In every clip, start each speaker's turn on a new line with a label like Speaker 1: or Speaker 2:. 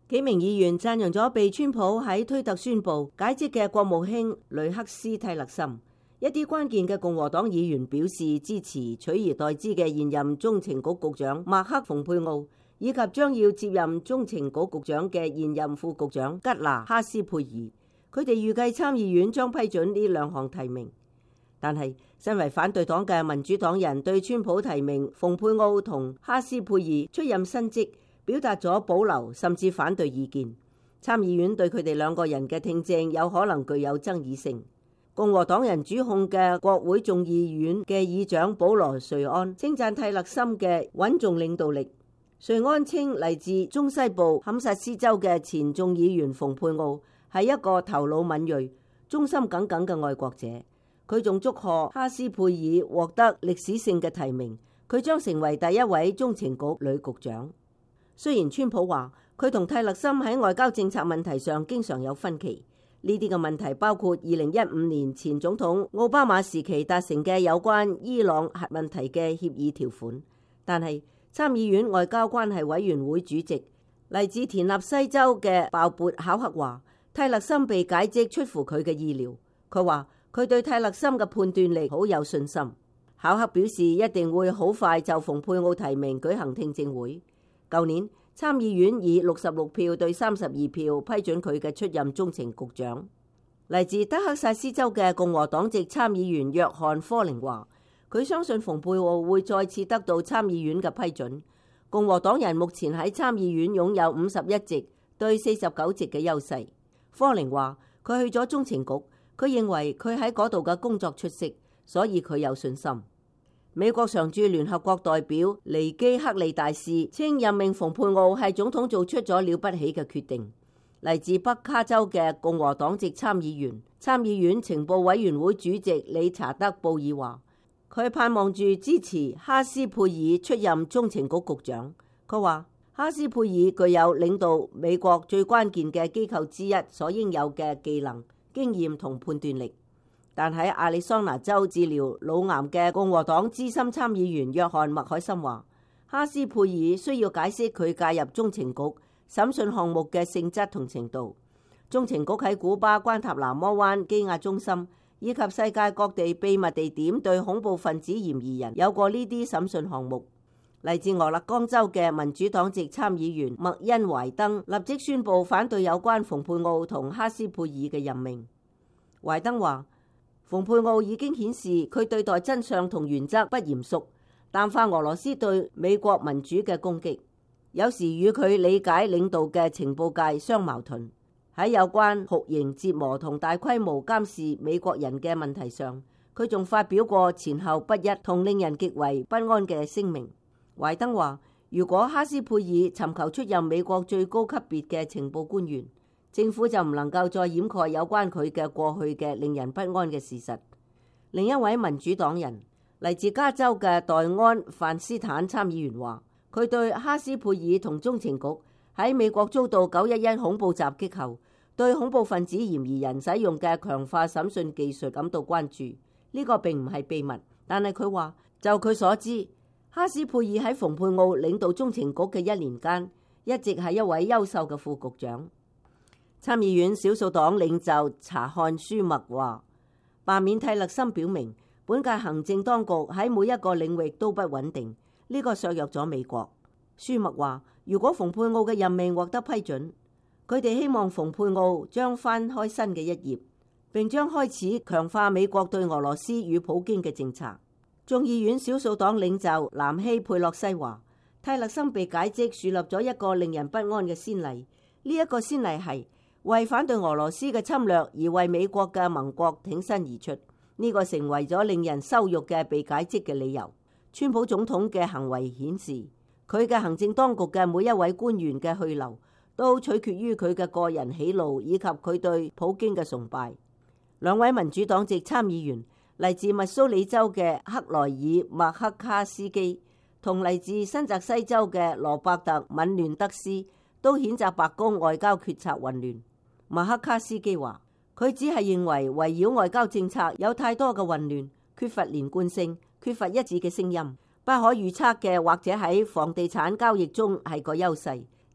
Speaker 1: 幾名議員讚揚咗被川普喺推特宣布解職嘅國務卿雷克斯蒂勒森。一啲關鍵嘅共和黨議員表示支持取而代之嘅現任中情局局長麥克馮佩奧，以及將要接任中情局局長嘅現任副局長吉拿哈斯佩爾。佢哋預計參議院將批准呢兩項提名。但係身為反對黨嘅民主黨人對川普提名馮佩奧同哈斯佩爾出任新職表達咗保留甚至反對意見。參議院對佢哋兩個人嘅聽證有可能具有爭議性。共和黨人主控嘅國會眾議院嘅議長保羅·瑞安稱讚蒂勒森嘅穩重領導力。瑞安稱嚟自中西部堪薩斯州嘅前眾議員馮佩奧係一個頭腦敏銳、忠心耿耿嘅愛國者。佢仲祝賀哈斯佩爾獲得歷史性嘅提名，佢將成為第一位中情局女局長。雖然川普話佢同蒂勒森喺外交政策問題上經常有分歧。呢啲嘅問題包括2015年前總統奧巴馬時期達成嘅有關伊朗核問題嘅協議條款，但係參議院外交關係委員會主席嚟自田納西州嘅鮑勃考克話，蒂勒森被解職出乎佢嘅意料。佢話佢對蒂勒森嘅判斷力好有信心。考克表示一定會好快就馮佩奧提名舉行聽證會。舊年參議院以66票對32票批准佢嘅出任中情局長。嚟自德克薩斯州嘅共和黨籍參議員約翰科寧話，佢相信馮佩奧會再次得到參議院嘅批准。共和黨人目前喺參議院擁有51席對49席嘅優勢。科寧話佢去咗中情局，佢認為佢喺嗰度嘅工作出色，所以佢有信心。美國常駐聯合國代表尼基克利大使稱任命馮佩奧係總統做出咗了不起嘅決定。嚟自北卡州嘅共和黨籍參議員、參議院情報委員會主席理查德布爾話，佢盼望住支持哈斯佩爾出任中情局局長。佢話哈斯佩爾具有領導美國最關鍵嘅機構之一所應有嘅技能、經驗同判斷力。但喺亞利桑那州治療腦癌嘅共和黨資深參議員約翰麥凱森話，哈斯佩爾需要解釋佢介入中情局審訊項目嘅性質同程度。中情局喺古巴關塔那摩灣羈押中心以及世界各地秘密地點對恐怖分子嫌疑人有過呢啲審訊項目。嚟自俄勒岡州嘅民主黨籍參議員麥恩懷登立即宣布反對有關馮佩奧同哈斯佩爾嘅任命。懷登話，馮佩奧已經顯示佢對待真相同原則不嚴肅，淡化俄羅斯對美國民主嘅攻擊，有時與佢理解領導嘅情報界相矛盾。喺有關酷刑折磨同大規模監視美國人嘅問題上，佢仲發表過前後不一同令人極為不安嘅聲明。懷登話，如果哈斯佩爾尋求出任美國最高級別嘅情報官員，政府就唔能夠再掩蓋有關佢嘅過去嘅令人不安嘅事實。另一位民主黨人嚟自加州嘅黛安范斯坦參議員話，佢對哈斯佩爾同中情局喺美國遭到911恐怖襲擊後，對恐怖分子嫌疑人使用嘅強化審訊技術感到關注。呢個並唔係秘密，但係佢話就佢所知，哈斯佩爾喺馮佩奧領導中情局嘅1年間，一直係一位優秀嘅副局長。參議院少數黨領袖查漢舒默話，罷免蒂勒森表明本屆行政當局喺每一個領域都不穩定，呢個削弱咗美國。舒默話，如果馮佩奧嘅任命獲得批准，佢哋希望馮佩奧將翻開新嘅一頁，並將開始強化美國對俄羅斯與普京嘅政策。眾議院少數黨領袖南希佩洛西話，蒂勒森被解職樹立咗一個令人不安嘅先例，呢一個先例係為反對俄羅斯嘅侵略而為美國嘅盟國挺身而出，呢個成為咗令人羞辱嘅被解職嘅理由。川普總統嘅行為顯示，佢嘅行政當局嘅每一位官員嘅去留都取決於佢嘅個人喜怒以及佢對普京嘅崇拜。兩位民主黨籍參議員嚟自密蘇里州嘅克萊爾麥克卡斯基同嚟自新澤西州嘅羅伯特敏亂德斯都譴責白宮外交決策混亂。麥克卡斯基話，佢只係認為圍繞外交政策有太多嘅混亂，缺乏連貫性，缺乏一致嘅聲音，不可預測嘅或者喺房地產交易中係個優勢，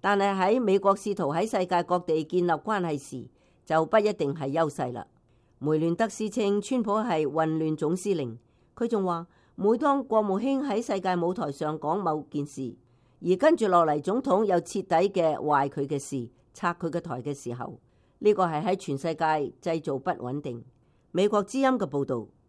Speaker 1: 但係喺美國試圖喺世界各地建立關係時，就不一定係優勢啦。梅亂德斯稱川普係混亂總司令，佢仲話每當國務卿喺世界舞台上講某件事，而跟住落嚟總統又徹底嘅壞佢嘅事，拆佢嘅台嘅時候，呢個係喺全世界製造不穩定。美國之音嘅報導。